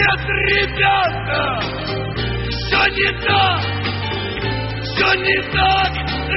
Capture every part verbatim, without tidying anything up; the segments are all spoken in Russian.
Нет, ребята, все не так, все не так,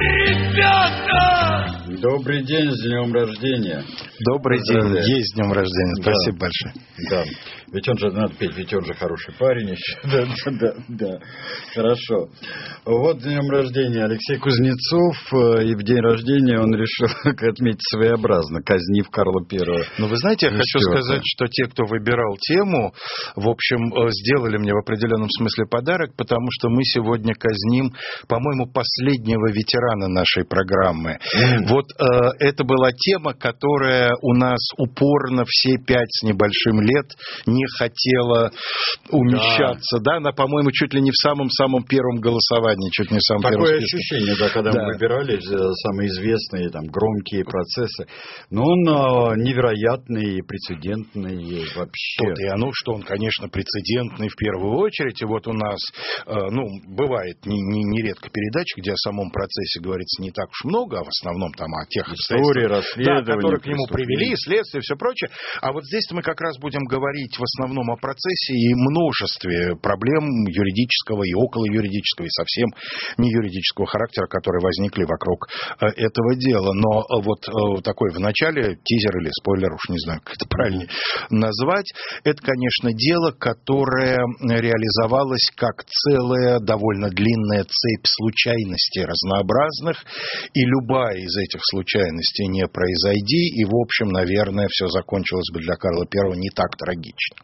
ребята. Добрый день, с днем рождения. Добрый день, есть с днем рождения, спасибо да. большое. Да, ведь он же, надо петь, ведь он же хороший парень еще. Да, да, да, да, хорошо. Вот с днем рождения Алексей Кузнецов, и в день рождения он решил отметить своеобразно, казнив Карла Первого. Ну, вы знаете, я хочу сказать, что те, кто выбирал тему, в общем, сделали мне в определенном смысле подарок, потому что мы сегодня казним, по-моему, последнего ветерана нашей программы. Mm. Вот э, это была тема, которая у нас упорно все пять с небольшим лет не хотела умещаться. Да, да? Она, по-моему, чуть ли не в самом-самом первом голосовании, чуть не в самом Такое первом списке. Ощущение, да, когда да. мы выбирали самые известные, там, громкие процессы. Но он э, невероятный, прецедентный вообще. Тут и оно, что он, конечно, прецедентный в первую очередь. И вот у нас, э, ну, бывает не, не, нередко передачи, где о самом процессе говорится не так уж много, а в основном там о тех истории, расследований, да, которые к нему привели, следствие, все прочее. А вот здесь мы как раз будем говорить в основном о процессе и множестве проблем юридического и околоюридического, и совсем не юридического характера, которые возникли вокруг этого дела. Но вот такой в начале тизер или спойлер, уж не знаю, как это правильно назвать, это, конечно, дело, которое реализовалось как целая довольно длинная цепь случайностей разнообразных, и любая из этих случайностей не произойди, и, в общем, наверное, все закончилось бы для Карла Первого не так трагично.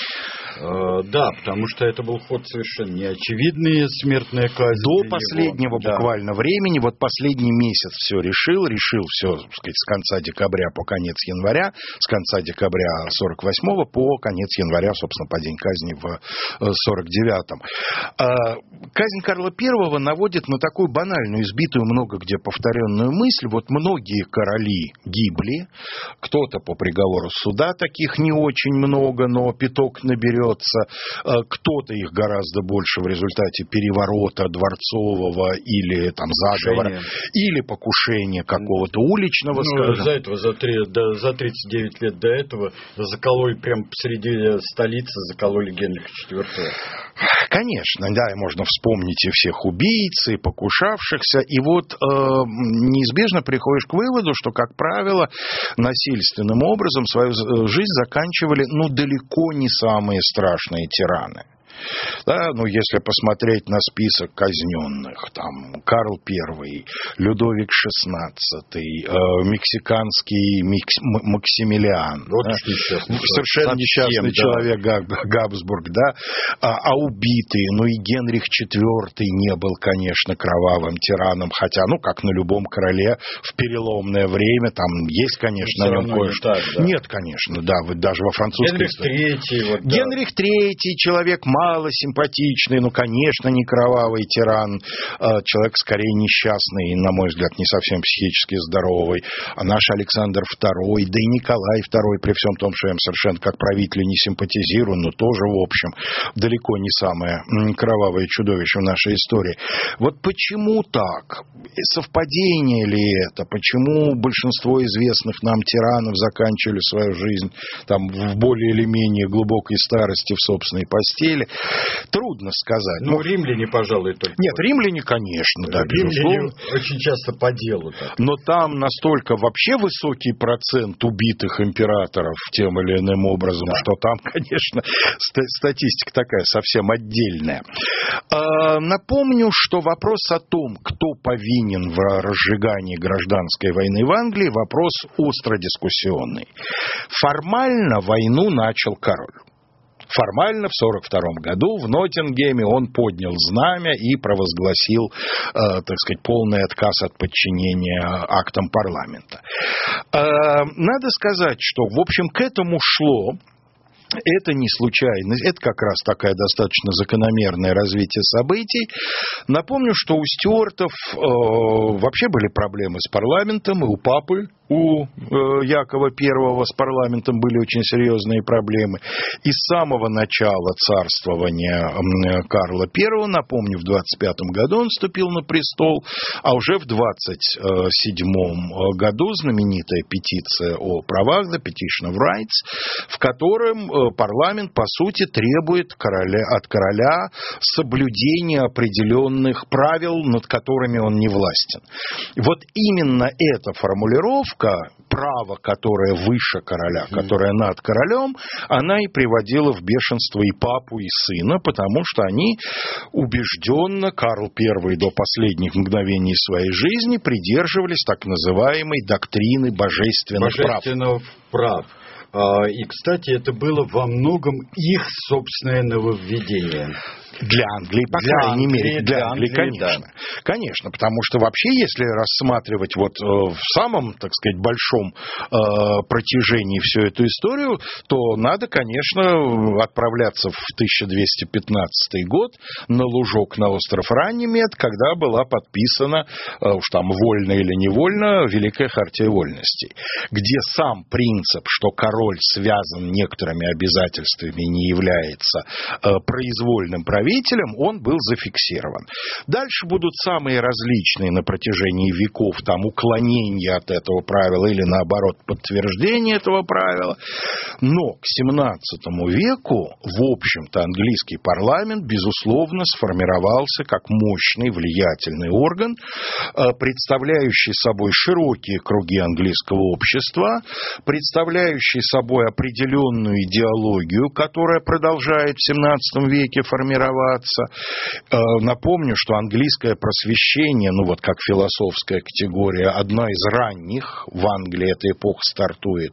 Да, потому что это был ход совершенно неочевидный, смертная казнь. До последнего его, буквально да. времени, вот последний месяц все решил, решил все, так сказать, с конца декабря по конец января, с конца декабря сорок восьмого по конец января, собственно, по день казни в сорок девятом. Казнь Карла Первого наводит на такую банальную, избитую много где повторенную мысль. Вот многие короли гибли, кто-то по приговору суда, таких не очень много, но пяток наберет. Кто-то их гораздо больше в результате переворота дворцового или там заговора, или покушения какого-то уличного, ну, скажем. За этого, за, три, да, за тридцать девять лет до этого закололи прямо посреди столицы, закололи Генриха Четвёртого. Конечно, да, можно вспомнить и всех убийц, и покушавшихся, и вот э, неизбежно приходишь к выводу, что, как правило, насильственным образом свою жизнь заканчивали, ну, далеко не самые страшные тираны. Да, ну, если посмотреть на список казненных, там, Карл Первый, Людовик Шестнадцатый, э, мексиканский Микс, Максимилиан, вот да, несчастный, совершенно несчастный да. человек Габ, Габсбург, да, а, а убитые, ну, и Генрих Четвёртый не был, конечно, кровавым тираном, хотя, ну, как на любом короле в переломное время, там есть, конечно, на нем кое-что. Так, да. Нет, конечно, да, вы даже во французской... Генрих Третий, вот, да. Генрих Третий, человек мало симпатичный, ну, конечно, не кровавый тиран, человек скорее несчастный, на мой взгляд, не совсем психически здоровый. А наш Александр Второй, да и Николай Второй, при всем том, что я им совершенно как правителю не симпатизирую, но тоже, в общем, далеко не самое кровавое чудовище в нашей истории. Вот почему так? Совпадение ли это? Почему большинство известных нам тиранов заканчивали свою жизнь там, в более или менее глубокой старости в собственной постели? Трудно сказать. Ну, но... римляне, пожалуй, только. Нет, римляне, конечно, да, римляне очень часто по делу. Так. Но там настолько вообще высокий процент убитых императоров тем или иным образом, да. что там, конечно, статистика такая совсем отдельная. А, напомню, что вопрос о том, кто повинен в разжигании гражданской войны в Англии, вопрос остро дискуссионный. Формально войну начал король. Формально в сорок втором году в Ноттингеме он поднял знамя и провозгласил, э, так сказать, полный отказ от подчинения актам парламента. Э, надо сказать, что, в общем, к этому шло. Это не случайность, это как раз такая достаточно закономерное развитие событий. Напомню, что у Стюартов э, вообще были проблемы с парламентом, и у папы у Якова Первого с парламентом были очень серьезные проблемы. И с самого начала царствования Карла Первого, напомню, в двадцать пятом году он вступил на престол, а уже в двадцать седьмом году знаменитая петиция о правах, The Petition of Rights, в котором парламент, по сути, требует короля, от короля соблюдения определенных правил, над которыми он не властен. Вот именно эта формулировка, право, которое выше короля, которое над королем, она и приводила в бешенство и папу, и сына, потому что они убежденно, Карл Первый до последних мгновений своей жизни, придерживались так называемой доктрины божественных прав. Божественных прав. И, кстати, это было во многом их собственное нововведение. Для Англии, по для крайней Англии, мере, для, для Англии, Англии, конечно. Да. Конечно, потому что вообще, если рассматривать вот в самом, так сказать, большом э, протяжении всю эту историю, то надо, конечно, отправляться в тысяча двести пятнадцатый год на лужок на остров Раннимед, когда была подписана, э, уж там вольно или невольно, Великая Хартия Вольностей, где сам принцип, что король связан некоторыми обязательствами и не является э, произвольным правителем, он был зафиксирован. Дальше будут самые различные на протяжении веков там уклонения от этого правила или, наоборот, подтверждение этого правила. Но к семнадцатому веку, в общем-то, английский парламент, безусловно, сформировался как мощный, влиятельный орган, представляющий собой широкие круги английского общества, представляющий собой определенную идеологию, которая продолжает в семнадцатом веке формироваться. Напомню, что английское просвещение, ну вот как философская категория, одна из ранних, в Англии эта эпоха стартует,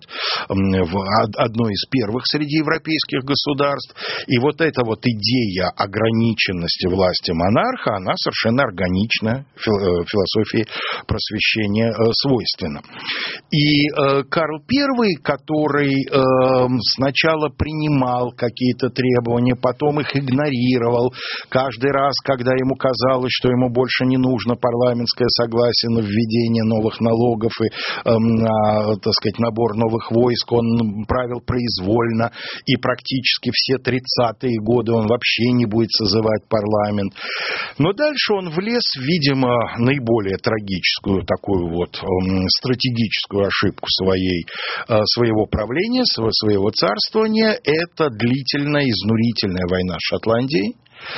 одной из первых среди европейских государств, и вот эта вот идея ограниченности власти монарха, она совершенно органична философии просвещения свойственна. И Карл Первый, который сначала принимал какие-то требования, потом их игнорировал, каждый раз, когда ему казалось, что ему больше не нужно парламентское согласие на введение новых налогов и, э, на, так сказать, набор новых войск, он правил произвольно, и практически все тридцатые годы он вообще не будет созывать парламент. Но дальше он влез, видимо, наиболее трагическую такую вот э, стратегическую ошибку своей, э, своего правления, своего царствования. Это длительная, изнурительная война с Шотландией.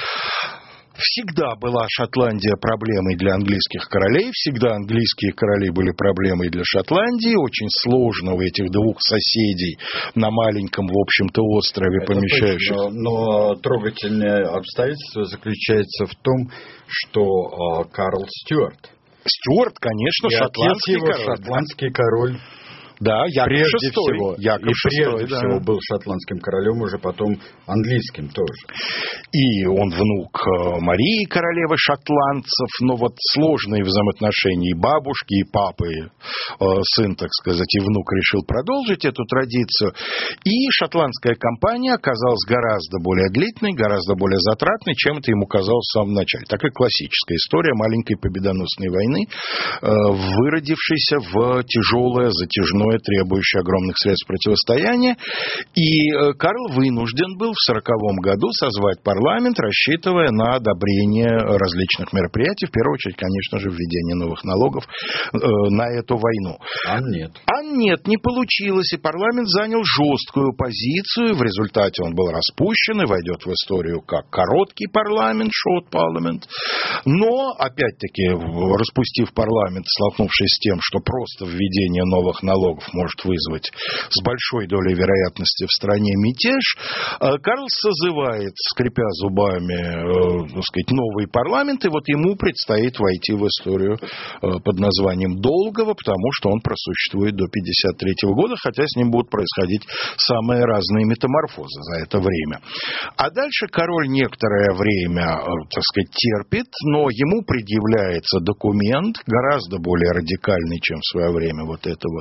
Всегда была Шотландия проблемой для английских королей, всегда английские короли были проблемой для Шотландии. Очень сложно у этих двух соседей на маленьком, в общем-то, острове помещающих. Точно, но трогательное обстоятельство заключается в том, что э, Карл Стюарт. Стюарт, конечно, и шотландский его, король. Шотландский король. Да, Яков прежде шестой. всего, Яков и шестой, прежде да. всего был шотландским королем, уже потом английским тоже. И он внук Марии, королевы шотландцев, но вот сложные взаимоотношения и бабушки, и папы, сын, так сказать, и внук решил продолжить эту традицию. И шотландская кампания оказалась гораздо более длительной, гораздо более затратной, чем это ему казалось в самом начале. Такая классическая история маленькой победоносной войны, выродившейся в тяжелое, затяжное, требующее огромных средств противостояния. И Карл вынужден был в сороковом году созвать парламент, рассчитывая на одобрение различных мероприятий, в первую очередь, конечно же, введение новых налогов э, на эту войну. А нет. А нет, не получилось, и парламент занял жесткую позицию, в результате он был распущен и войдет в историю как короткий парламент, short parliament. Но, опять-таки, распустив парламент, столкнувшись с тем, что просто введение новых налогов может вызвать с большой долей вероятности в стране мятеж, Карл созывает, скрипя зубами, так сказать, новый парламент, и вот ему предстоит войти в историю под названием долгого, потому что он просуществует до пятьдесят третьего года, хотя с ним будут происходить самые разные метаморфозы за это время. А дальше король некоторое время, так сказать, терпит, но ему предъявляется документ, гораздо более радикальный, чем в свое время вот это вот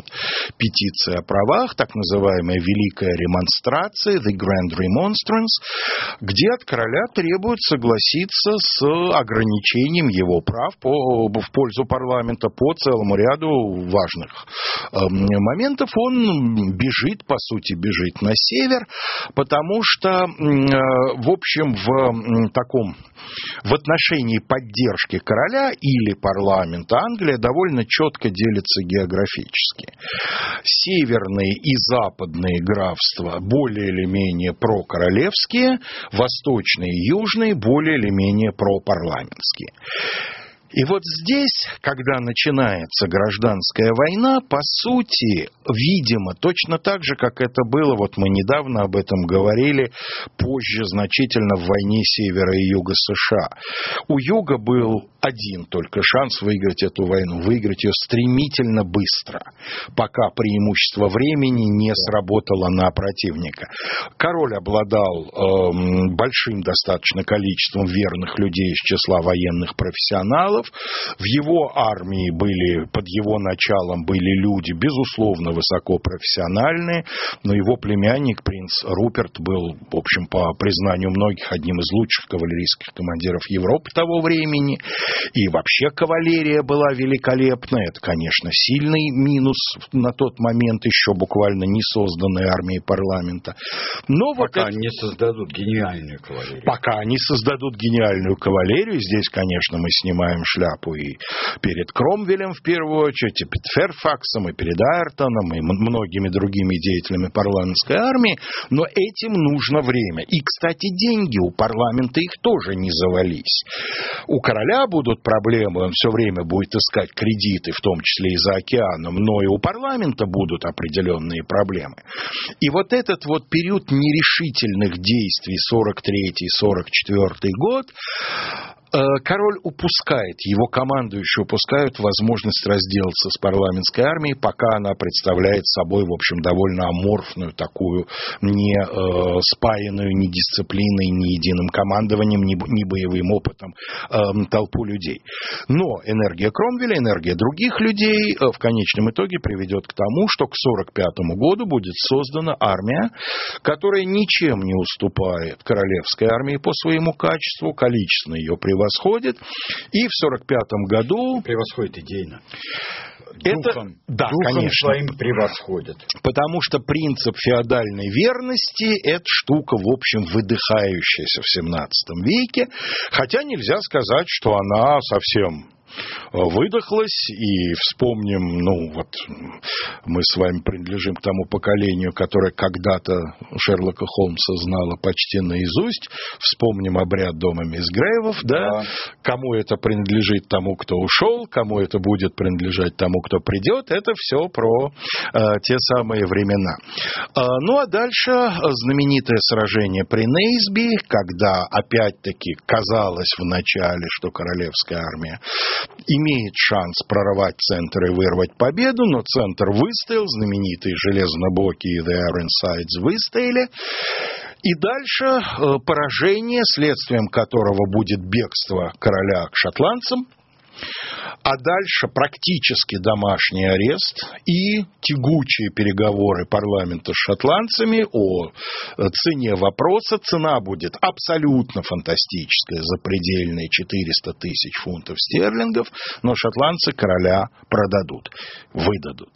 петиция о правах, так называемая Великая ремонстрация, The Grand Remonstrance, где от короля требуют согласиться с ограничением его прав по, в пользу парламента по целому ряду важных э, моментов. Он бежит, по сути, бежит на север, потому что, э, в общем, в э, таком, в отношении поддержки короля или парламента Англия довольно четко делится географически. Северные и западные графства более или менее прокоролевские, восточные и южные более или менее пропарламентские. И вот здесь, когда начинается гражданская война, по сути, видимо, точно так же, как это было, вот мы недавно об этом говорили, позже значительно в войне Севера и Юга США. У Юга был один только шанс выиграть эту войну, выиграть ее стремительно быстро, пока преимущество времени не сработало на противника. Король обладал э, большим достаточно количеством верных людей из числа военных профессионалов. В его армии были, под его началом были люди, безусловно, высокопрофессиональные, но его племянник, принц Руперт, был, в общем, по признанию многих, одним из лучших кавалерийских командиров Европы того времени. И вообще кавалерия была великолепна. Это, конечно, сильный минус на тот момент еще буквально не созданной армии парламента. Но пока вот это... не создадут гениальную кавалерию. Пока они создадут гениальную кавалерию, здесь, конечно, мы снимаем шляпу и перед Кромвелем в первую очередь, и перед Ферфаксом, и перед Айртоном, и многими другими деятелями парламентской армии, но этим нужно время. И, кстати, деньги у парламента их тоже не завались. У короля будут проблемы, он все время будет искать кредиты, в том числе и за океаном, но и у парламента будут определенные проблемы. И вот этот вот период нерешительных действий, сорок третий — сорок четвёртый год, король упускает, его командующие упускают возможность разделаться с парламентской армией, пока она представляет собой, в общем, довольно аморфную, такую не э, спаянную ни дисциплиной, ни единым командованием, ни, ни боевым опытом э, толпу людей. Но энергия Кромвеля, энергия других людей э, в конечном итоге приведет к тому, что к сорок пятому году будет создана армия, которая ничем не уступает королевской армии по своему качеству, количественно ее превосходит. Восходит, и в сорок пятом году... Превосходит идейно. Это, духом, да, духом конечно. своим превосходит. Потому что принцип феодальной верности – это штука, в общем, выдыхающаяся в семнадцатом веке, хотя нельзя сказать, что она совсем... выдохлась, и вспомним, ну вот мы с вами принадлежим к тому поколению, которое когда-то Шерлока Холмса знало почти наизусть, вспомним обряд дома мисс Грейвов, да? Да. Кому это принадлежит, тому, кто ушел, кому это будет принадлежать, тому, кто придет, это все про э, те самые времена. Э, ну а дальше знаменитое сражение при Нейсби, когда опять-таки казалось вначале, что королевская армия имеет шанс прорвать центр и вырвать победу, но центр выстоял, знаменитые железнобокие The Ironsides выстояли. И дальше э, поражение, следствием которого будет бегство короля к шотландцам, а дальше практически домашний арест и тягучие переговоры парламента с шотландцами о цене вопроса. Цена будет абсолютно фантастическая, запредельная, четыреста тысяч фунтов стерлингов, но шотландцы короля продадут, выдадут.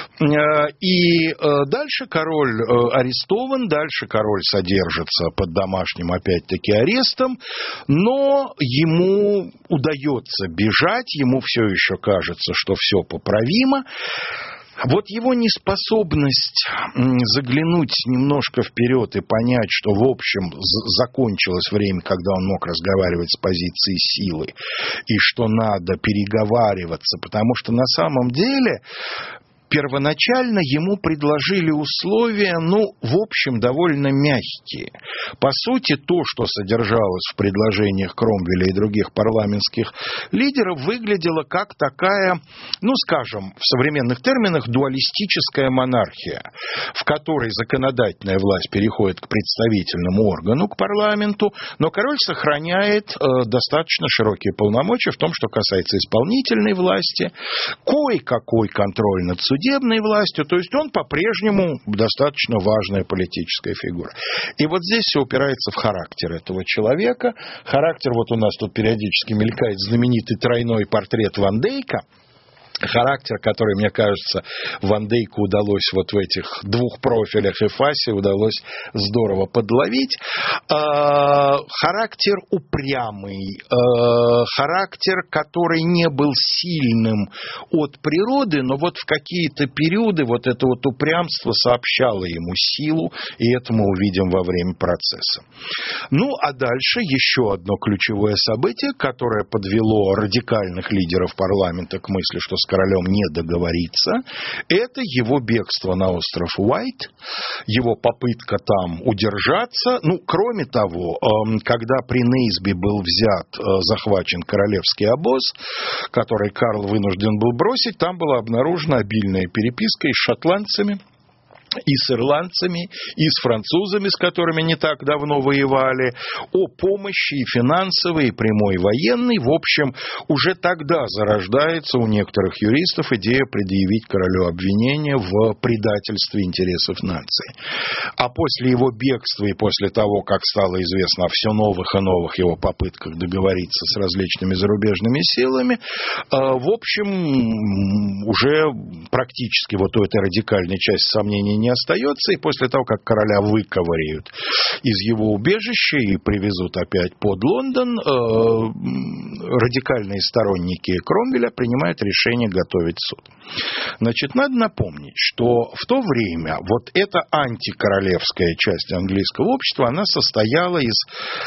И дальше король арестован, дальше король содержится под домашним, опять-таки, арестом, но ему удается бежать, ему все еще кажется, что все поправимо. Вот его неспособность заглянуть немножко вперед и понять, что, в общем, закончилось время, когда он мог разговаривать с позиции силы, и что надо переговариваться, потому что на самом деле... Первоначально ему предложили условия, ну, в общем, довольно мягкие. По сути, то, что содержалось в предложениях Кромвеля и других парламентских лидеров, выглядело как такая, ну, скажем, в современных терминах, дуалистическая монархия, в которой законодательная власть переходит к представительному органу, к парламенту, но король сохраняет э, достаточно широкие полномочия в том, что касается исполнительной власти, кое-какой контроль над судьей, судебной властью, то есть он по-прежнему достаточно важная политическая фигура. И вот здесь все упирается в характер этого человека. Характер, вот у нас тут периодически мелькает знаменитый тройной портрет Ван Дейка. Характер, который, мне кажется, Ван Дейку удалось вот в этих двух профилях и фасе удалось здорово подловить. Характер упрямый, характер, который не был сильным от природы, но вот в какие-то периоды вот это вот упрямство сообщало ему силу, и это мы увидим во время процесса. Ну, а дальше еще одно ключевое событие, которое подвело радикальных лидеров парламента к мысли, что с королем не договориться, это его бегство на остров Уайт, его попытка там удержаться. Ну, кроме того, когда при Нейсби был взят, захвачен королевский обоз, который Карл вынужден был бросить, там была обнаружена обильная переписка и с шотландцами, и с ирландцами, и с французами, с которыми не так давно воевали, о помощи и финансовой, и прямой военной. В общем, уже тогда зарождается у некоторых юристов идея предъявить королю обвинение в предательстве интересов нации. А после его бегства и после того, как стало известно о все новых и новых его попытках договориться с различными зарубежными силами, в общем, уже практически вот у этой радикальной части сомнений не остается, и после того, как короля выковыряют из его убежища и привезут опять под Лондон, э, радикальные сторонники Кромвеля принимают решение готовить суд. Значит, надо напомнить, что в то время вот эта антикоролевская часть английского общества, она состояла из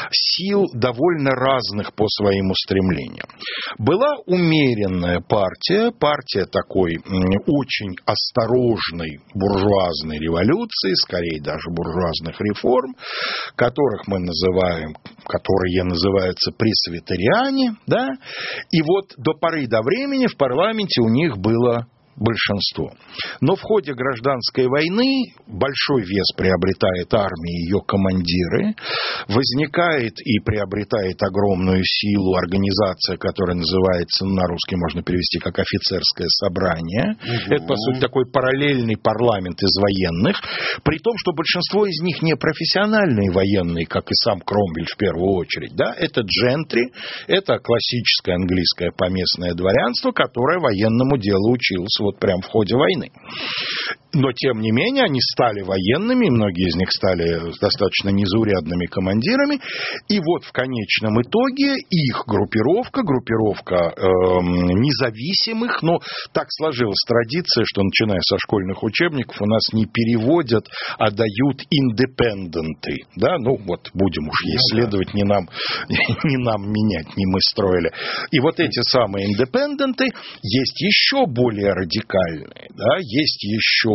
сил довольно разных по своим устремлениям. Была умеренная партия, партия такой очень осторожной буржуазной революции, скорее даже буржуазных реформ, которых мы называем, которые называются пресвитериане, да, и вот до поры до времени в парламенте у них было большинство. Но в ходе гражданской войны большой вес приобретает армия и ее командиры, возникает и приобретает огромную силу организация, которая называется, на русский можно перевести как офицерское собрание. Угу. Это, по сути, такой параллельный парламент из военных, при том, что большинство из них не профессиональные военные, как и сам Кромвель в первую очередь. Да? Это джентри, это классическое английское поместное дворянство, которое военному делу училось вот прямо в ходе войны. Но, тем не менее, они стали военными, многие из них стали достаточно незаурядными командирами, и вот в конечном итоге их группировка, группировка э, независимых, но так сложилась традиция, что, начиная со школьных учебников, у нас не переводят, а дают индепенденты. Да? Ну, вот будем уж ей следовать, не нам, не нам менять, не мы строили. И вот эти самые индепенденты есть еще более радикальные. Да? Есть еще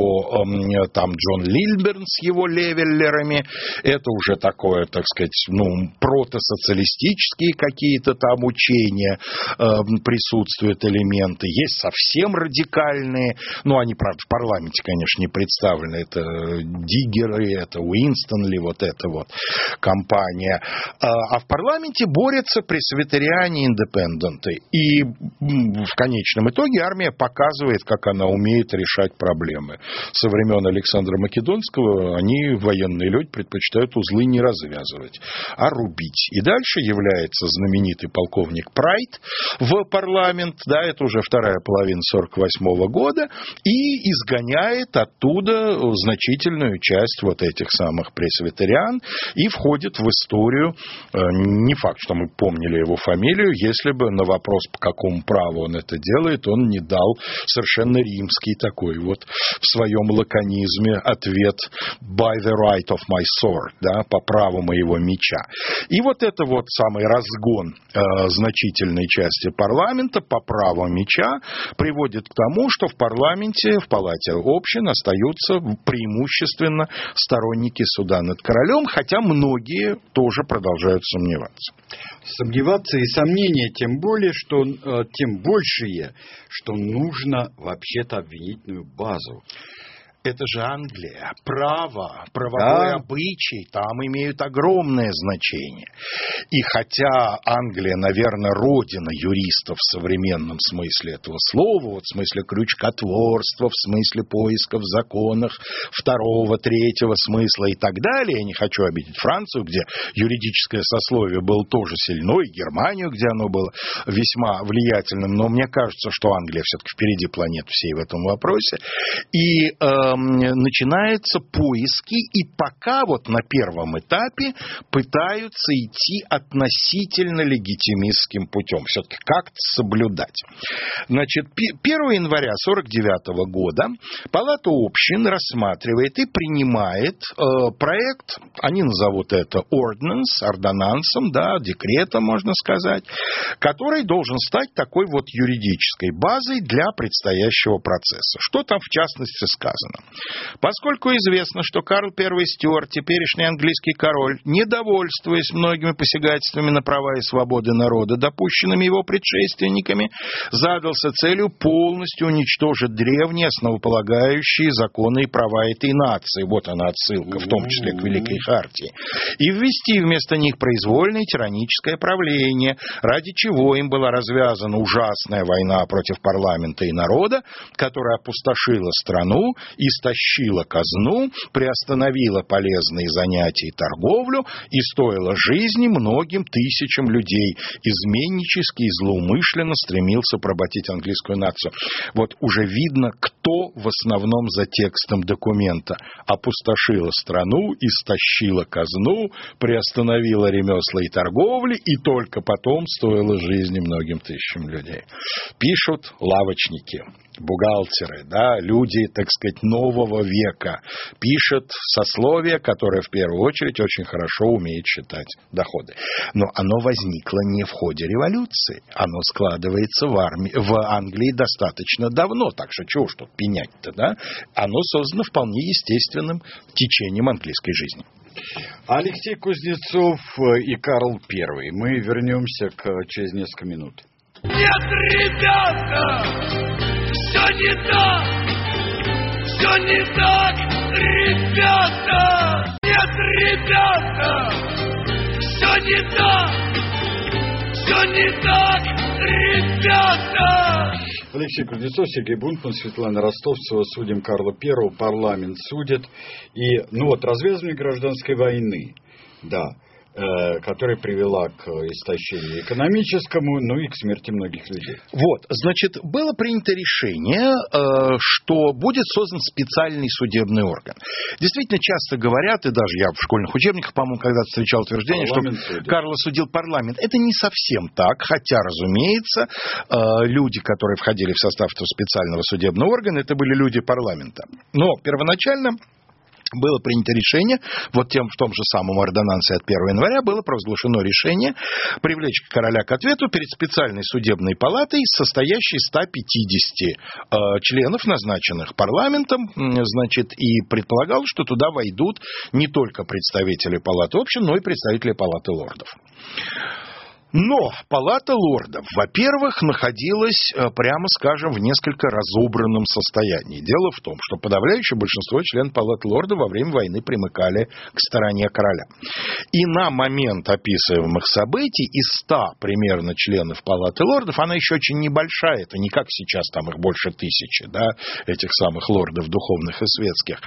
там Джон Лильберн с его левеллерами, это уже такое, так сказать, ну, протосоциалистические какие-то там учения, э, присутствуют элементы, есть совсем радикальные, но они, правда, в парламенте, конечно, не представлены, это Диггеры, это Уинстонли, вот эта вот компания, а в парламенте борются пресвитериане-индепенденты, и в конечном итоге армия показывает, как она умеет решать проблемы. Со времен Александра Македонского они, военные люди, предпочитают узлы не развязывать, а рубить. И дальше является знаменитый полковник Прайд в парламент, да, это уже вторая половина сорок восьмого года, и изгоняет оттуда значительную часть вот этих самых пресвитериан и входит в историю. Не факт, что мы помнили его фамилию, если бы на вопрос, по какому праву он это делает, он не дал совершенно римский такой вот в своем лаконизме ответ by the right of my sword, да, по праву моего меча. И вот это вот самый разгон э, значительной части парламента по праву меча приводит к тому, что в парламенте, в палате общин остаются преимущественно сторонники суда над королем, хотя многие тоже продолжают сомневаться. Сомневаться и сомнения, тем более, что тем большие, что нужно вообще-то обвинительную базу. Это же Англия. Право, правовой Да. обычай там имеют огромное значение. И хотя Англия, наверное, родина юристов в современном смысле этого слова, вот в смысле крючкотворства, в смысле поиска в законах второго, третьего смысла и так далее, я не хочу обидеть Францию, где юридическое сословие было тоже сильно, и Германию, где оно было весьма влиятельным, но мне кажется, что Англия все-таки впереди планеты всей в этом вопросе. И э, начинаются поиски, и пока вот на первом этапе пытаются идти относительно легитимистским путем, все-таки как-то соблюдать. Значит, первого января сорок девятого года Палата общин рассматривает и принимает э, проект, они назовут это ordinance, ордонансом, да, декретом, можно сказать, который должен стать такой вот юридической базой для предстоящего процесса. Что там в частности сказано? Поскольку известно, что Карл Первый Стюарт, теперешний английский король, недовольствуясь многими посягательствами на права и свободы народа, допущенными его предшественниками, задался целью полностью уничтожить древние основополагающие законы и права этой нации. Вот она отсылка, в том числе к Великой Хартии. И ввести вместо них произвольное тираническое правление, ради чего им была развязана ужасная война против парламента и народа, которая опустошила страну, истощила казну, приостановила полезные занятия и торговлю и стоила жизни многим тысячам людей. Изменнически и злоумышленно стремился поработить английскую нацию. Вот уже видно, кто в основном за текстом документа. Опустошила страну, истощила казну, приостановила ремесла и торговли, и только потом стоила жизни многим тысячам людей. Пишут лавочники, бухгалтеры, да, люди, так сказать, нового века. Пишет сословие, которое в первую очередь очень хорошо умеет считать доходы. Но оно возникло не в ходе революции. Оно складывается в, армии, в Англии достаточно давно. Так что чего ж тут пенять-то, да? Оно создано вполне естественным течением английской жизни. Алексей Кузнецов и Карл Первый. Мы вернемся к, через несколько минут. Нет, ребята, все не так, все не так, ребята. Нет, ребята, все не так, все не так, ребята. Алексей Кузнецов, Сергей Бунтман, Светлана Ростовцева. Судим Карла Первого, парламент судит. И, ну вот, развязывание гражданской войны, да, э, которая привела к истощению экономическому, ну и к смерти многих людей. Вот, значит, было принято решение, э, что будет создан специальный судебный орган. Действительно, часто говорят, и даже я в школьных учебниках, по-моему, когда-то встречал утверждение, парламент что судит. Карла судил парламент. Это не совсем так, хотя, разумеется, э, люди, которые входили в состав этого специального судебного органа, это были люди парламента. Но первоначально было принято решение, вот тем, в том же самом ордонансе от первого января было провозглашено решение привлечь короля к ответу перед специальной судебной палатой, состоящей из ста пятидесяти э, членов, назначенных парламентом, значит, и предполагалось, что туда войдут не только представители палаты общин, но и представители палаты лордов. Но Палата лордов, во-первых, находилась, прямо скажем, в несколько разобранном состоянии. Дело в том, что подавляющее большинство членов Палаты лордов во время войны примыкали к стороне короля. И на момент описываемых событий из ста примерно членов Палаты лордов, она еще очень небольшая, это не как сейчас, там их больше тысячи, да, этих самых лордов духовных и светских.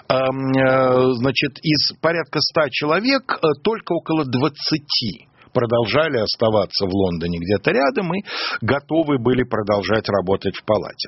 Значит, из порядка ста человек только около двадцати продолжали оставаться в Лондоне где-то рядом и готовы были продолжать работать в палате.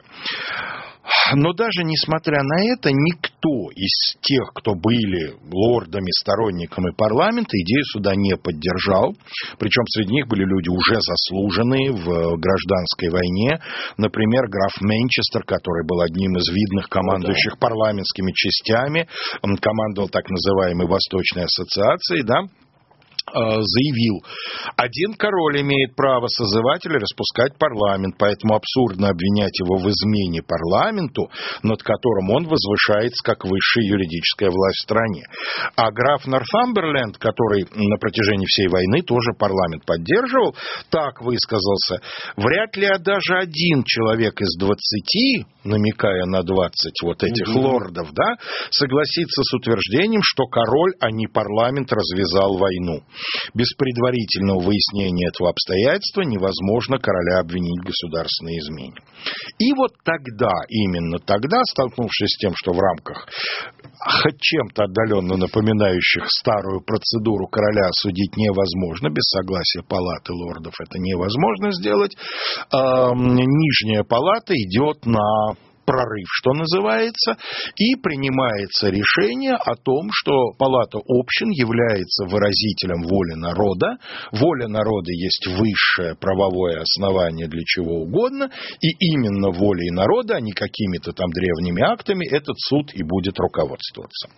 Но даже несмотря на это, никто из тех, кто были лордами, сторонниками парламента, идею суда не поддержал. Причем среди них были люди уже заслуженные в гражданской войне. Например, граф Манчестер, который был одним из видных командующих парламентскими частями. Он командовал так называемой Восточной ассоциацией, да. заявил: один король имеет право созывать или распускать парламент, поэтому абсурдно обвинять его в измене парламенту, над которым он возвышается как высшая юридическая власть в стране. А граф Нортамберленд, который на протяжении всей войны тоже парламент поддерживал, так высказался: вряд ли даже один человек из двадцати, намекая на двадцать вот этих mm-hmm. лордов, да, согласится с утверждением, что король, а не парламент, развязал войну. Без предварительного выяснения этого обстоятельства невозможно короля обвинить в государственной измене. И вот тогда, именно тогда, столкнувшись с тем, что в рамках хоть чем-то отдаленно напоминающих старую процедуру короля осудить невозможно, без согласия палаты лордов это невозможно сделать, э, нижняя палата идет на прорыв, что называется, и принимается решение о том, что Палата общин является выразителем воли народа. Воля народа есть высшее правовое основание для чего угодно, и именно волей народа, а не какими-то там древними актами, этот суд и будет руководствоваться.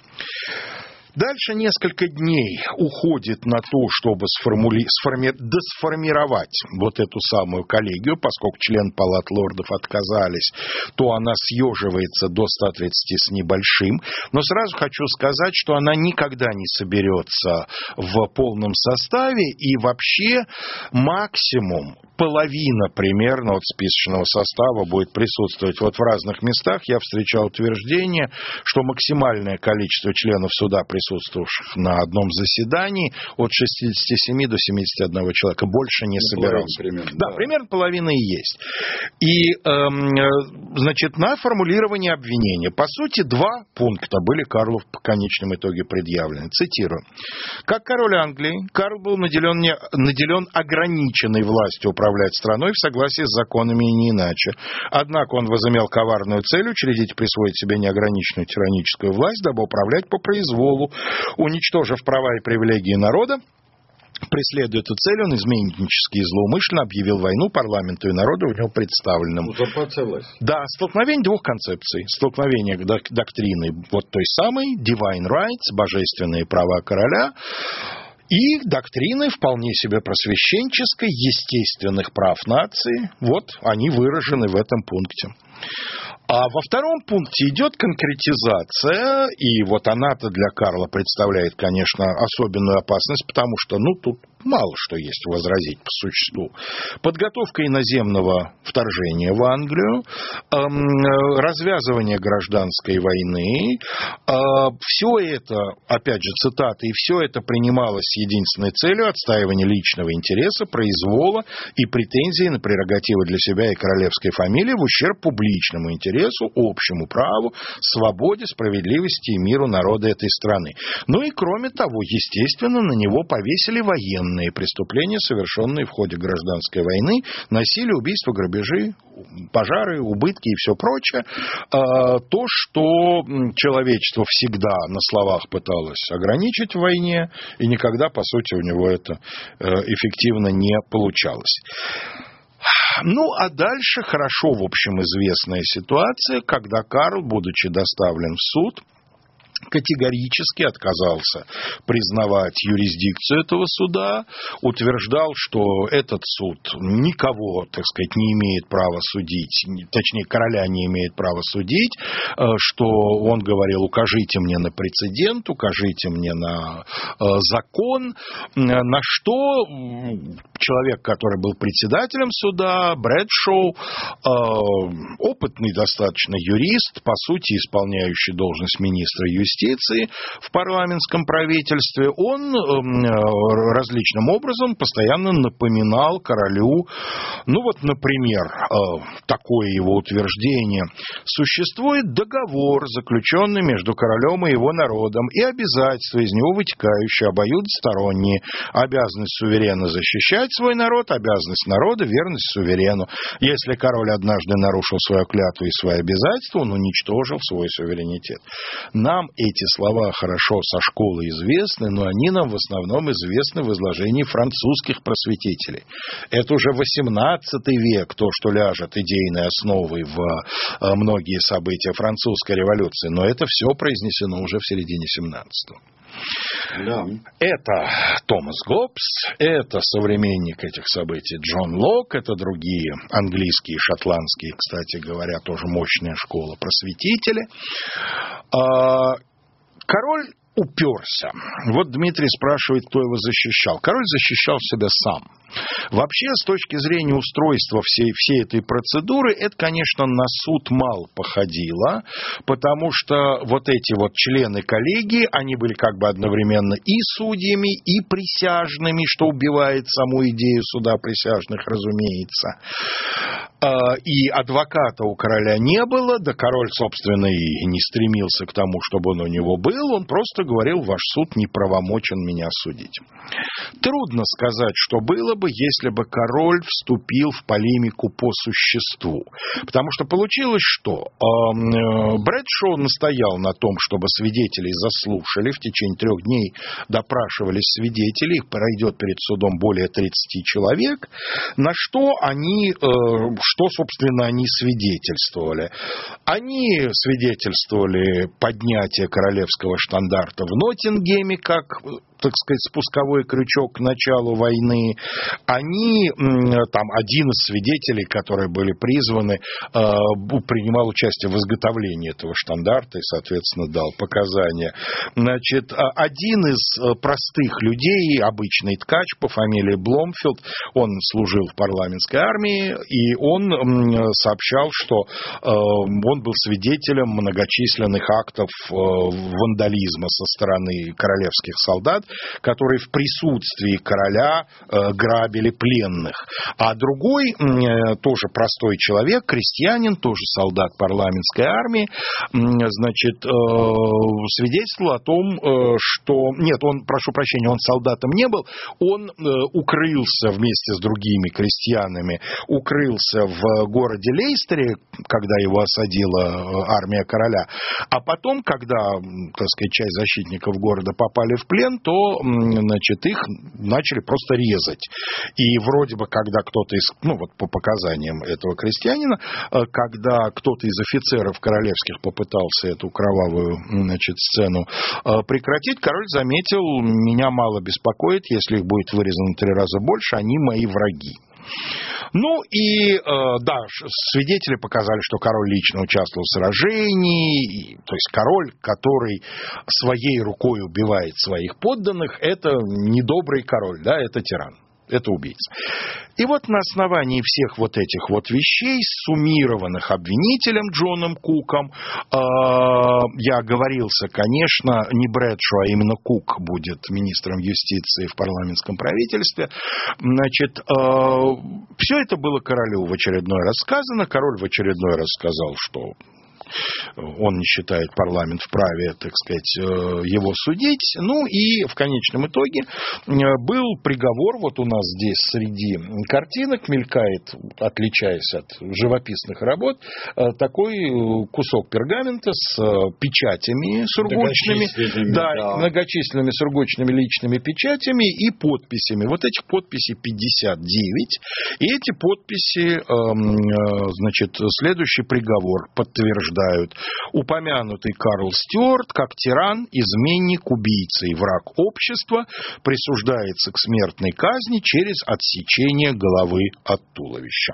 Дальше несколько дней уходит на то, чтобы сформули... сформи... досформировать вот эту самую коллегию, поскольку члены палат лордов отказались, то она съеживается до ста тридцати с небольшим. Но сразу хочу сказать, что она никогда не соберется в полном составе, и вообще максимум половина примерно от списочного состава будет присутствовать. Вот в разных местах я встречал утверждение, что максимальное количество членов суда, присутствовавших на одном заседании, от шестидесяти семи до семидесяти одного человека, больше не ну, собирался. Примерно, да, да, примерно половина и есть. И, эм, значит, на формулирование обвинения. По сути, два пункта были Карлу в конечном итоге предъявлены. Цитирую. Как король Англии, Карл был наделен, не, наделен ограниченной властью управлять страной в согласии с законами и не иначе. Однако он возымел коварную цель учредить и присвоить себе неограниченную тираническую власть, дабы управлять по произволу, уничтожив права и привилегии народа. Преследуя эту цель, он изменнически и злоумышленно объявил войну парламенту и народу в него представленному. Узурпация власти. Да, столкновение двух концепций. Столкновение док- доктрины вот той самой divine rights, божественные права короля, и доктрины вполне себе просвещенческой, естественных прав нации. Вот они выражены в этом пункте. А во втором пункте идет конкретизация, и вот она-то для Карла представляет, конечно, особенную опасность, потому что, ну, тут мало что есть возразить по существу. Подготовка иноземного вторжения в Англию, эм, развязывание гражданской войны, э, все это, опять же, цитаты, и все это принималось с единственной целью отстаивания личного интереса, произвола и претензий на прерогативы для себя и королевской фамилии в ущерб публичному интересу, общему праву, свободе, справедливости и миру народа этой страны. Ну и кроме того, естественно, на него повесили военные преступления, совершенные в ходе гражданской войны, насилие, убийства, грабежи, пожары, убытки и все прочее. То, что человечество всегда на словах пыталось ограничить в войне, и никогда, по сути, у него это эффективно не получалось. Ну, а дальше хорошо, в общем, известная ситуация, когда Карл, будучи доставлен в суд, категорически отказался признавать юрисдикцию этого суда, утверждал, что этот суд никого, так сказать, не имеет права судить, точнее, короля не имеет права судить, что он говорил: укажите мне на прецедент, укажите мне на закон, на что человек, который был председателем суда, Брэдшоу, опытный достаточно юрист, по сути, исполняющий должность министра юстиции, юстиции в парламентском правительстве, он э, различным образом постоянно напоминал королю, ну вот, например, э, такое его утверждение: существует договор, заключенный между королем и его народом, и обязательства из него вытекающие, обоюдосторонние, обязанность суверена защищать свой народ, обязанность народа, верность суверену. Если король однажды нарушил свою клятву и свои обязательства, он уничтожил свой суверенитет. Нам эти слова хорошо со школы известны, но они нам в основном известны в изложении французских просветителей. Это уже восемнадцатый век, то, что ляжет идейной основой в многие события французской революции, но это все произнесено уже в середине семнадцатого. Да. Это Томас Гоббс, это современник этих событий Джон Лок, это другие английские, шотландские, кстати говоря, тоже мощная школа просветители. Король уперся. Вот Дмитрий спрашивает, кто его защищал. Король защищал себя сам. Вообще, с точки зрения устройства всей, всей этой процедуры, это, конечно, на суд мало походило, потому что вот эти вот члены коллегии, они были как бы одновременно и судьями, и присяжными, что убивает саму идею суда присяжных, разумеется. И адвоката у короля не было, да король, собственно, и не стремился к тому, чтобы он у него был, он просто говорил, ваш суд неправомочен меня судить. Трудно сказать, что было бы, если бы король вступил в полемику по существу. Потому что получилось, что Брэдшоу настоял на том, чтобы свидетелей заслушали, в течение трех дней допрашивались свидетели, их пройдет перед судом более тридцати человек, на что они, что, собственно, они свидетельствовали. Они свидетельствовали поднятие королевского штандарта в Ноттингеме, как, так сказать, спусковой крючок к началу войны. Они, там, один из свидетелей, которые были призваны, принимал участие в изготовлении этого штандарта и, соответственно, дал показания. Значит, один из простых людей, обычный ткач по фамилии Бломфилд, он служил в парламентской армии, и он сообщал, что он был свидетелем многочисленных актов вандализма со стороны королевских солдат, которые в присутствии короля э, грабили пленных. А другой, э, тоже простой человек, крестьянин, тоже солдат парламентской армии, э, значит, э, свидетельствовал о том, э, что... Нет, он, прошу прощения, он солдатом не был, он э, укрылся вместе с другими крестьянами, укрылся в городе Лейстере, когда его осадила армия короля, а потом, когда, так сказать, часть защитников города попали в плен, то, значит, их начали просто резать. И вроде бы, когда кто-то из, ну вот по показаниям этого крестьянина, когда кто-то из офицеров королевских попытался эту кровавую, значит, сцену прекратить, король заметил, меня мало беспокоит, если их будет вырезано три раза больше, они мои враги. Ну и, э, да, свидетели показали, что король лично участвовал в сражении, то есть король, который своей рукой убивает своих подданных, это не добрый король, да, это тиран. Это убийца. И вот на основании всех вот этих вот вещей, суммированных обвинителем Джоном Куком, э, я оговорился, конечно, не Брэдшоу, а именно Кук будет министром юстиции в парламентском правительстве. Значит, э, все это было королю в очередной раз сказано. Король в очередной раз сказал, что он не считает парламент вправе, так сказать, его судить. Ну и в конечном итоге был приговор, вот у нас здесь среди картинок мелькает, отличаясь от живописных работ, такой кусок пергамента с печатями сургучными, да, да. многочисленными сургучными личными печатями и подписями. Вот этих подписей пятьдесят девять. И эти подписи, значит, следующий приговор подтверждают. Упомянутый Карл Стюарт, как тиран, изменник, убийца и враг общества, присуждается к смертной казни через отсечение головы от туловища.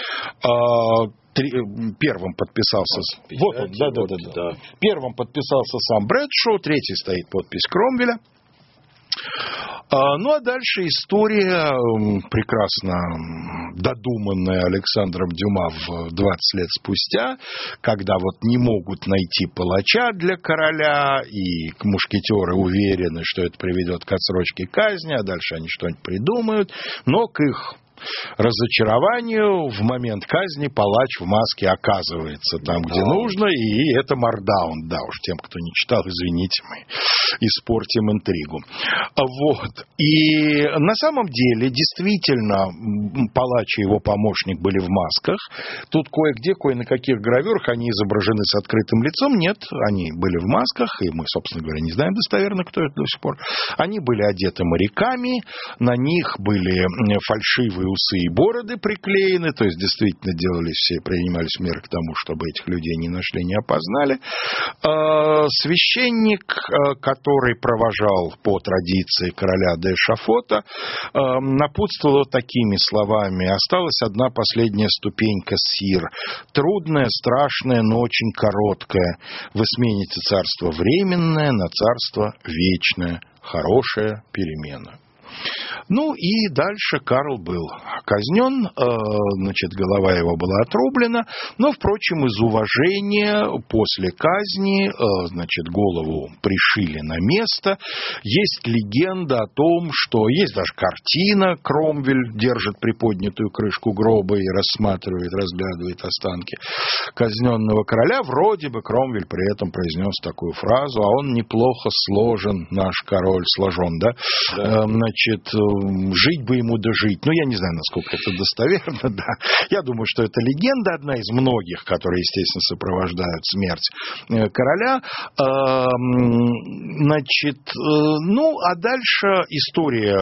Первым подписался... Вот он, да, да, да, да. да. Первым подписался сам Брэдшоу, третий стоит подпись Кромвеля. Ну, а дальше история, прекрасно додуманная Александром Дюма в двадцать лет спустя, когда вот не могут найти палача для короля, и мушкетеры уверены, что это приведет к отсрочке казни, а дальше они что-нибудь придумают, но к их разочарованию в момент казни палач в маске оказывается там, где да. нужно, и это Мордаунд. Да уж, тем, кто не читал, извините, мы испортим интригу. Вот. И на самом деле, действительно, палач и его помощник были в масках. Тут кое-где, кое на каких гравюрах они изображены с открытым лицом. Нет, они были в масках, и мы, собственно говоря, не знаем достоверно, кто это до сих пор. Они были одеты моряками, на них были фальшивые усы и бороды приклеены, то есть действительно делались все, принимались меры к тому, чтобы этих людей не нашли, не опознали. Священник, который провожал по традиции короля до эшафота, напутствовал такими словами: осталась одна последняя ступенька, сир, трудная, страшная, но очень короткая. Вы смените царство временное на царство вечное. Хорошая перемена. Ну и дальше Карл был казнен, значит, голова его была отрублена, но, впрочем, из уважения после казни, значит, голову пришили на место. Есть легенда о том, что есть даже картина, Кромвель держит приподнятую крышку гроба и рассматривает, разглядывает останки казненного короля. Вроде бы Кромвель при этом произнес такую фразу: а он неплохо сложен, наш король, сложен, да? Да. Значит, жить бы ему дожить. Ну, я не знаю, насколько это достоверно, да. Я думаю, что это легенда, одна из многих, которые, естественно, сопровождают смерть короля. Значит, ну, а дальше история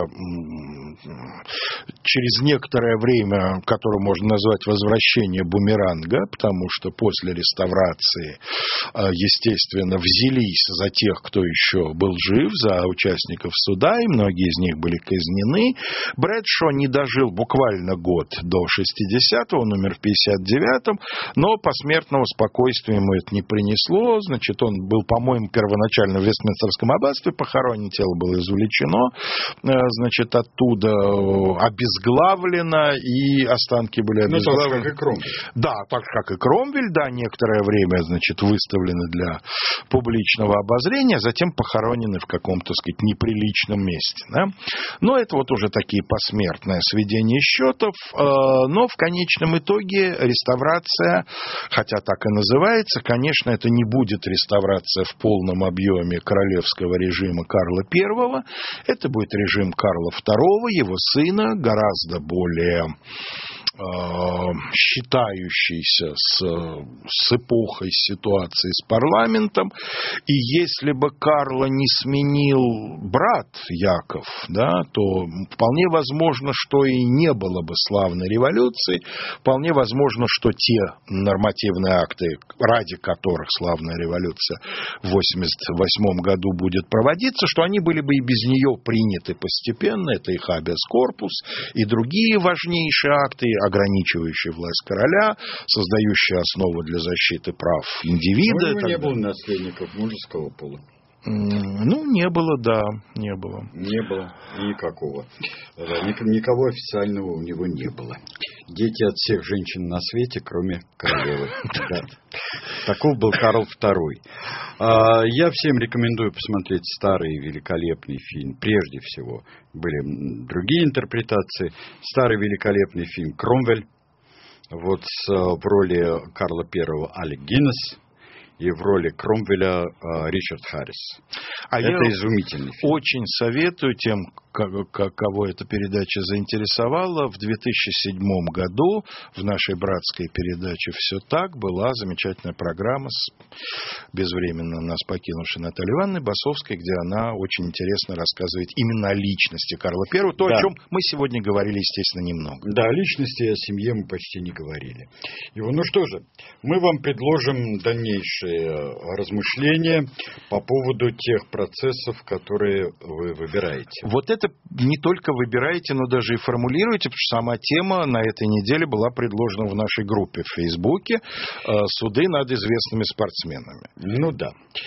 через некоторое время, которую можно назвать возвращение бумеранга, потому что после реставрации, естественно, взялись за тех, кто еще был жив, за участников суда, и многие из них были казнены. Брэдшо не дожил буквально год до шестидесятого, он умер в пятьдесят девятом, но посмертного спокойствия ему это не принесло. Значит, он был, по-моему, первоначально в Вестминстерском аббатстве похоронен, тело было извлечено, значит, оттуда обезглавлено, и останки были обезглавлены. Ну, так же, как и Кромвель. Да, так же, как и Кромвель, да, некоторое время, значит, выставлены для публичного обозрения, затем похоронены в каком-то, так сказать, неприличном месте, да. Но это вот уже такие посмертные сведения счетов, но в конечном итоге реставрация, хотя так и называется, конечно, это не будет реставрация в полном объеме королевского режима Карла Первого, это будет режим Карла Второго, его сына, гораздо более считающийся с, с эпохой ситуации с парламентом. И если бы Карла не сменил брат Яков, да, то вполне возможно, что и не было бы славной революции, вполне возможно, что те нормативные акты, ради которых славная революция в восемьдесят восьмом году будет проводиться, что они были бы и без нее приняты постепенно, это и хабиас корпус, и другие важнейшие акты, ограничивающие власть короля, создающие основу для защиты прав индивида. Но у него не было наследников мужеского пола. Ну, не было, да, не было. Не было никакого. Никого официального у него не было. Дети от всех женщин на свете, кроме королевы. Таков был Карл Второй. Я всем рекомендую посмотреть старый великолепный фильм. Прежде всего, были другие интерпретации. Старый великолепный фильм «Кромвель». Вот в роли Карла Первого Алек Гиннес. И в роли Кромвеля э, Ричард Харрис. А это я изумительный фильм. Очень советую тем, кого эта передача заинтересовала. В две тысячи седьмом году в нашей братской передаче «Все так» была замечательная программа с безвременно нас покинувшей Натальей Ивановной Басовской, где она очень интересно рассказывает именно о личности Карла Первого. То, да. о чем мы сегодня говорили, естественно, немного. Да, о личности и о семье мы почти не говорили. И, ну что же, мы вам предложим дальнейшие размышления по поводу тех процессов, которые вы выбираете. Вот это не только выбираете, но даже и формулируете, потому что сама тема на этой неделе была предложена в нашей группе в Фейсбуке «Суды над известными спортсменами». Ну да.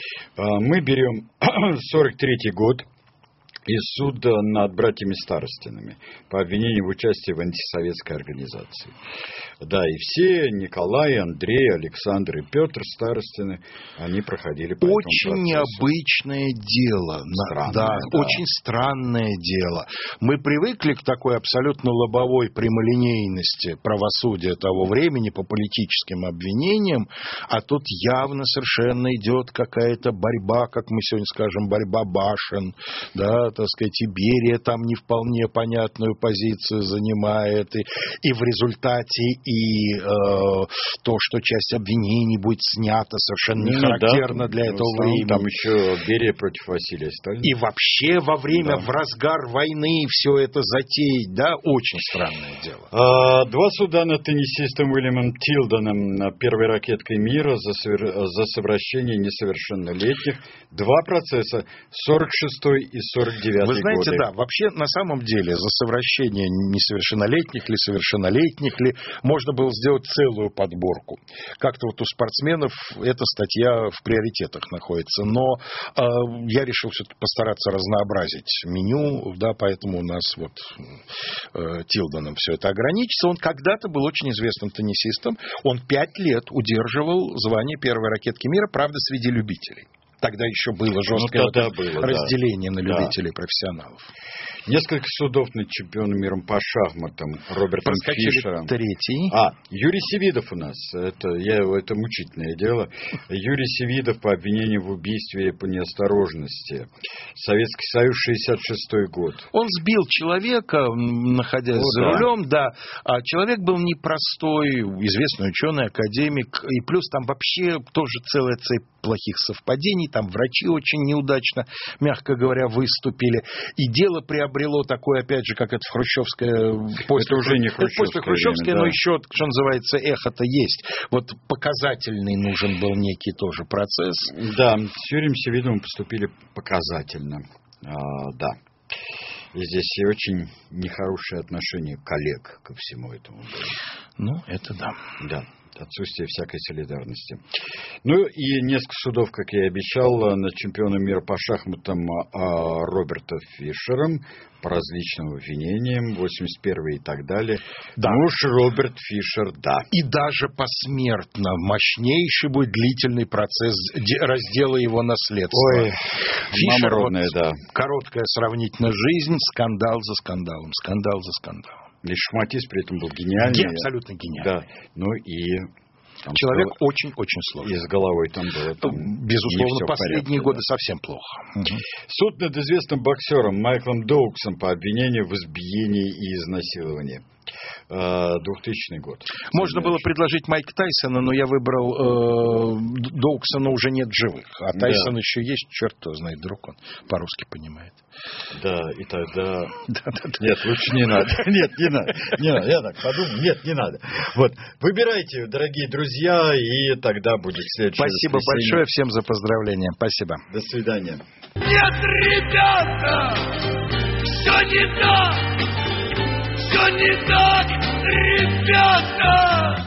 Мы берем сорок третий год и суд над братьями Старостинами по обвинению в участии в антисоветской организации. Да, и все, Николай, Андрей, Александр и Петр Старостины, они проходили по очень этому процессу. Необычное дело. Странное, да, да. Очень странное дело. Мы привыкли к такой абсолютно лобовой прямолинейности правосудия того времени по политическим обвинениям, а тут явно совершенно идет какая-то борьба, как мы сегодня скажем, борьба башен, да, так сказать, и Берия там не вполне понятную позицию занимает, и, и в результате и э, то, что часть обвинений будет снята, совершенно не ну, характерно да, для ну, этого времени. Там еще Берия против Василия Сталина. И вообще во время, да. в разгар войны все это затеять, да, очень странное дело. А, два суда над теннисистом Уильямом Тилденом, первой ракеткой мира за, совер... за совращение несовершеннолетних. Два процесса, сорок шестой и сорок девятый годы. Вы знаете, годы. Да, вообще на самом деле за совращение несовершеннолетних ли, совершеннолетних ли, можно было сделать целую подборку. Как-то вот у спортсменов эта статья в приоритетах находится. Но э, я решил все-таки постараться разнообразить меню, да, поэтому у нас вот э, Тилденом все это ограничится. Он когда-то был очень известным теннисистом. Он пять лет удерживал звание первой ракетки мира, правда, среди любителей. Тогда еще было жесткое ну, вот было, разделение да. на любителей и да. профессионалов. Несколько судов над чемпионом мира по шахматам Робертом Фишером. Третий. А, Юрий Севидов у нас. Это, я, это мучительное дело. Юрий Севидов по обвинению в убийстве по неосторожности. Советский Союз, шестьдесят шестой год. Он сбил человека, находясь О, за да. рулем, да. А человек был непростой, известный ученый, академик. И плюс там вообще тоже целая цепь плохих совпадений. Там врачи очень неудачно, мягко говоря, выступили. И дело приобрело такое, опять же, как это в хрущевское... После, это уже не хрущевское, после хрущевское время, но да. еще, что называется, эхо-то есть. Вот показательный нужен был некий тоже процесс. Да, с Юрием Севидовым поступили показательно. А, да. И здесь и очень нехорошее отношение коллег ко всему этому было. Ну, это да. Да. Отсутствие всякой солидарности. Ну и несколько судов, как я и обещал, над чемпионом мира по шахматам Роберта Фишером по различным обвинениям, восемьдесят первый и так далее. Да. Ну уж Роберт Фишер, да. И даже посмертно мощнейший будет длительный процесс раздела его наследства. Ой, Фишер, ровная, вот, да. Короткая сравнительно жизнь, скандал за скандалом, скандал за скандалом. И шахматист при этом был гениальный. Ген, абсолютно гениальный. Да. Ну и... Человек очень-очень сложный. И с головой там было. Там безусловно, последние порядке, годы да. совсем плохо. Угу. Суд над известным боксером Майклом Доуксом по обвинению в избиении и изнасиловании. двухтысячный год. Можно было предложить Майка Тайсона, но я выбрал э, Доуксона, уже нет живых. А Тайсон да. еще есть, черт его знает, друг он по-русски понимает. Да, и тогда... Нет, лучше не надо. Нет, не надо. Не надо. Я так подумал. Нет, не надо. Вот. Выбирайте, дорогие друзья, и тогда будет следующее Спасибо большое всем за поздравления. Спасибо. До свидания. Нет, ребята, все не так. Все не так, ребята!